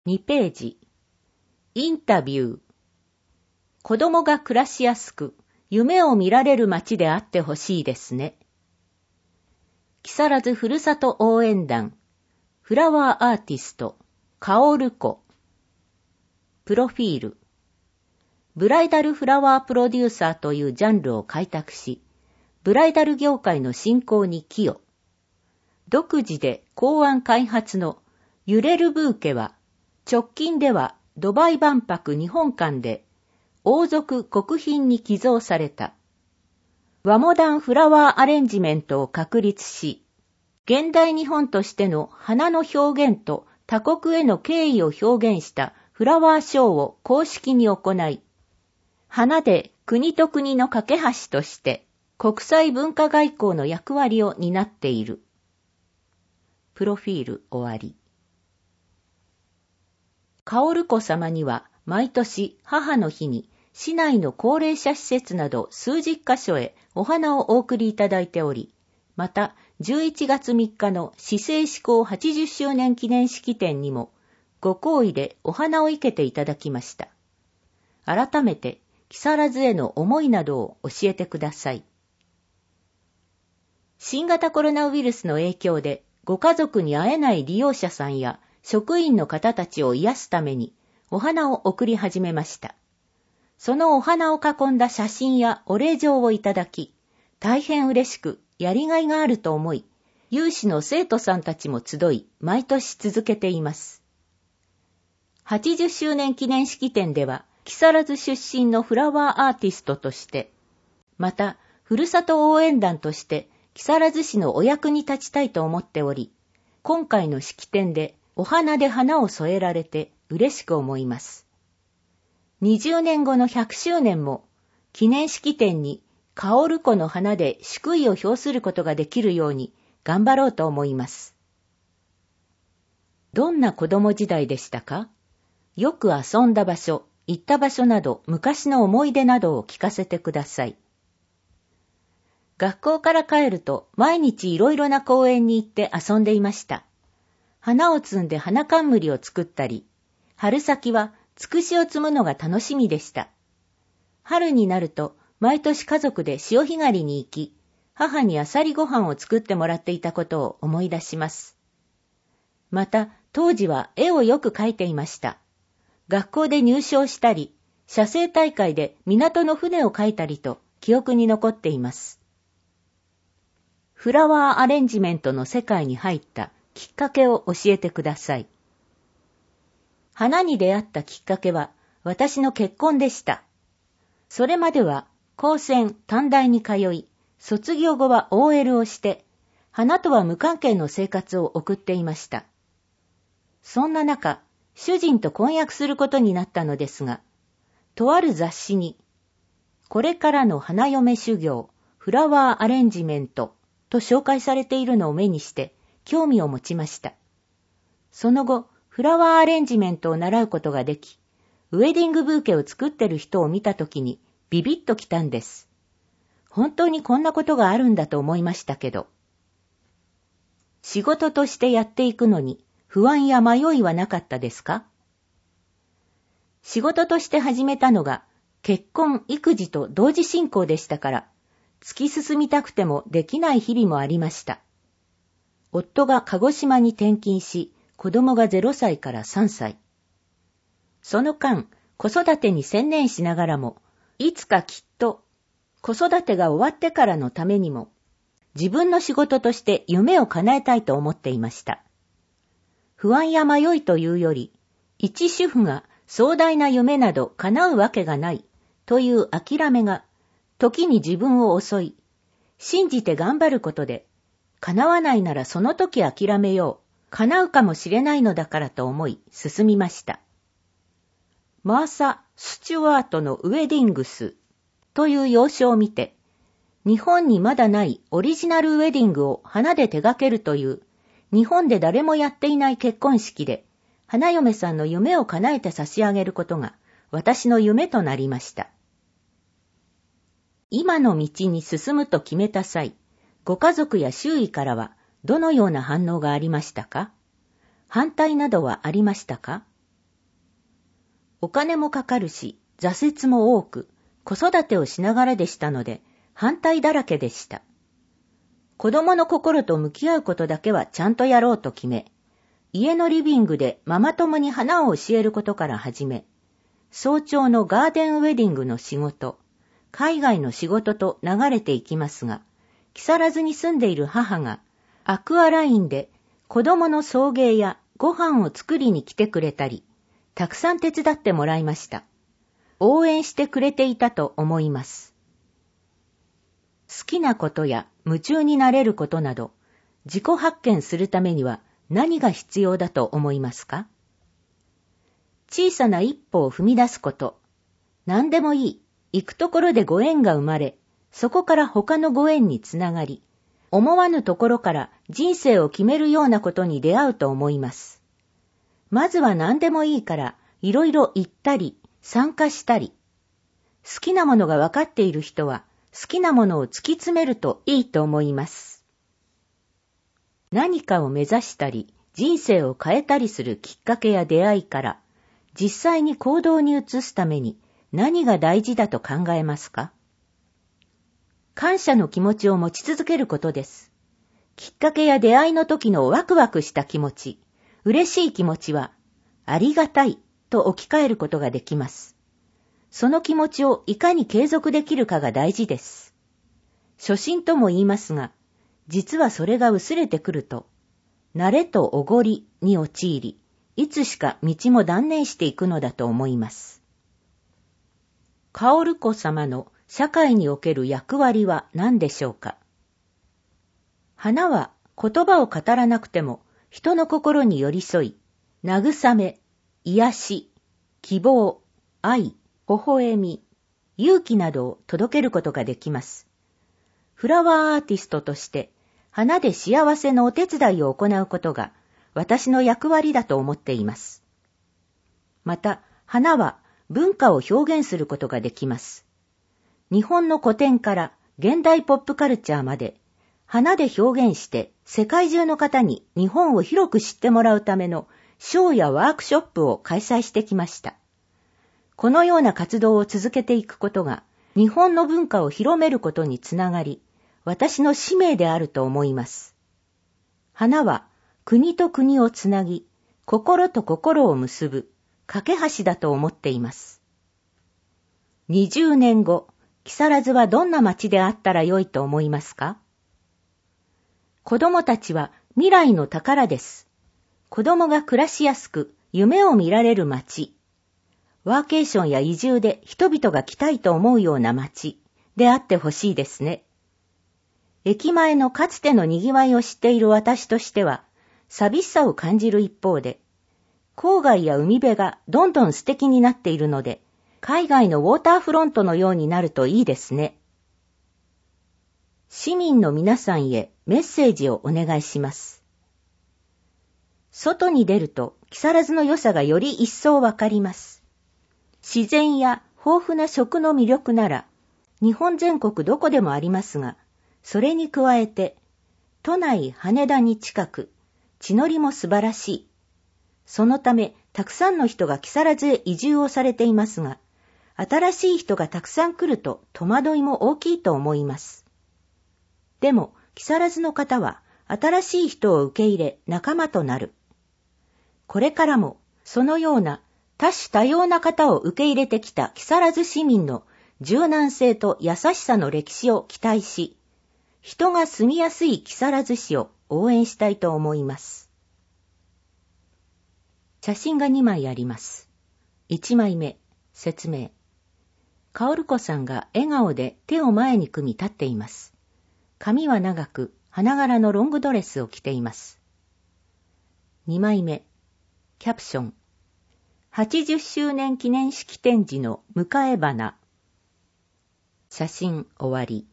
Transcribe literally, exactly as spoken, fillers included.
にページ。インタビュー。子供が暮らしやすく、夢を見られる街であってほしいですね。木更津ふるさと応援団、フラワーアーティスト、カオルコ。プロフィール。ブライダルフラワープロデューサーというジャンルを開拓し、ブライダル業界の振興に寄与。独自で考案開発の揺れるブーケは、直近ではドバイ万博日本館で王族国賓に寄贈された。和モダンフラワーアレンジメントを確立し、現代日本としての花の表現と他国への敬意を表現したフラワーショーを公式に行い、花で国と国の架け橋として国際文化外交の役割を担っている。プロフィール終わり。カオルコ様には毎年母の日に市内の高齢者施設など数十カ所へお花をお送りいただいており、またじゅういちがつみっかの市政施行はちじゅっしゅうねん記念式典にもご好意でお花を生けていただきました。改めて木更津への思いなどを教えてください。新型コロナウイルスの影響でご家族に会えない利用者さんや職員の方たちを癒すためにお花を送り始めました。そのお花を囲んだ写真やお礼状をいただき、大変嬉しくやりがいがあると思い、有志の生徒さんたちも集い、毎年続けています。はちじゅっしゅうねん記念式典では、木更津出身のフラワーアーティストとして、また、ふるさと応援団として木更津市のお役に立ちたいと思っており、今回の式典でお花で花を添えられて嬉しく思います。にじゅうねんごのひゃくしゅうねんも記念式典にカオルコの花で祝意を表することができるように頑張ろうと思います。どんな子供時代でしたか？よく遊んだ場所、行った場所など昔の思い出などを聞かせてください。学校から帰ると毎日いろいろな公園に行って遊んでいました。花を摘んで花冠を作ったり、春先はつくしを摘むのが楽しみでした。春になると毎年家族で潮干狩りに行き、母にあさりご飯を作ってもらっていたことを思い出します。また当時は絵をよく描いていました。学校で入賞したり、写生大会で港の船を描いたりと記憶に残っています。フラワーアレンジメントの世界に入ったきっかけを教えてください。花に出会ったきっかけは私の結婚でした。それまでは高専短大に通い、卒業後は オーエル をして、花とは無関係の生活を送っていました。そんな中、主人と婚約することになったのですが、とある雑誌に、これからの花嫁修行、フラワーアレンジメントと紹介されているのを目にして興味を持ちました。その後、フラワーアレンジメントを習うことができ、ウェディングブーケを作ってる人を見たときにビビッときたんです。本当にこんなことがあるんだと思いましたけど。仕事としてやっていくのに不安や迷いはなかったですか？仕事として始めたのが結婚・育児と同時進行でしたから、突き進みたくてもできない日々もありました。夫が鹿児島に転勤し、子供がゼロさいからさんさい。その間、子育てに専念しながらも、いつかきっと子育てが終わってからのためにも、自分の仕事として夢を叶えたいと思っていました。不安や迷いというより、一主婦が壮大な夢など叶うわけがないという諦めが、時に自分を襲い、信じて頑張ることで、叶わないならその時諦めよう、叶うかもしれないのだからと思い進みました。マーサ・スチュワートのウェディングスという洋書を見て、日本にまだないオリジナルウェディングを花で手掛けるという日本で誰もやっていない結婚式で花嫁さんの夢を叶えて差し上げることが私の夢となりました。今の道に進むと決めた際、ご家族や周囲からはどのような反応がありましたか？反対などはありましたか？ お金もかかるし、挫折も多く、子育てをしながらでしたので、反対だらけでした。子供の心と向き合うことだけはちゃんとやろうと決め、家のリビングでママ友に花を教えることから始め、早朝のガーデンウェディングの仕事、海外の仕事と流れていきますが、木更津に住んでいる母がアクアラインで子供の送迎やご飯を作りに来てくれたり、たくさん手伝ってもらいました。応援してくれていたと思います。好きなことや夢中になれることなど、自己発見するためには何が必要だと思いますか？小さな一歩を踏み出すこと。何でもいい。行くところでご縁が生まれ、そこから他のご縁につながり、思わぬところから人生を決めるようなことに出会うと思います。まずは何でもいいから、いろいろ行ったり、参加したり。好きなものが分かっている人は、好きなものを突き詰めるといいと思います。何かを目指したり、人生を変えたりするきっかけや出会いから、実際に行動に移すために何が大事だと考えますか？感謝の気持ちを持ち続けることです。きっかけや出会いの時のワクワクした気持ち、嬉しい気持ちは、ありがたいと置き換えることができます。その気持ちをいかに継続できるかが大事です。初心とも言いますが、実はそれが薄れてくると、慣れとおごりに陥り、いつしか道も断念していくのだと思います。薫子様の社会における役割は何でしょうか？花は言葉を語らなくても人の心に寄り添い、慰め、癒し、希望、愛、微笑み、勇気などを届けることができます。フラワーアーティストとして花で幸せのお手伝いを行うことが私の役割だと思っています。また、花は文化を表現することができます。日本の古典から現代ポップカルチャーまで、花で表現して世界中の方に日本を広く知ってもらうためのショーやワークショップを開催してきました。このような活動を続けていくことが日本の文化を広めることにつながり、私の使命であると思います。花は国と国をつなぎ、心と心を結ぶ架け橋だと思っています。にじゅうねんご、木更津はどんな街であったらよいと思いますか？子供たちは未来の宝です。子供が暮らしやすく夢を見られる街。ワーケーションや移住で人々が来たいと思うような街であってほしいですね。駅前のかつての賑わいを知っている私としては、寂しさを感じる一方で、郊外や海辺がどんどん素敵になっているので、海外のウォーターフロントのようになるといいですね。市民の皆さんへメッセージをお願いします。外に出ると木更津の良さがより一層わかります。自然や豊富な食の魅力なら、日本全国どこでもありますが、それに加えて、都内羽田に近く、地の利も素晴らしい。そのため、たくさんの人が木更津へ移住をされていますが、新しい人がたくさん来ると戸惑いも大きいと思います。でも、木更津の方は、新しい人を受け入れ仲間となる。これからも、そのような多種多様な方を受け入れてきた木更津市民の柔軟性と優しさの歴史を期待し、人が住みやすい木更津市を応援したいと思います。写真がにまいあります。いちまいめ、説明。薫子さんが笑顔で手を前に組み立っています。髪は長く、花柄のロングドレスを着ています。にまいめ、キャプション。はちじゅっしゅうねん記念式展示の迎え花。写真終わり。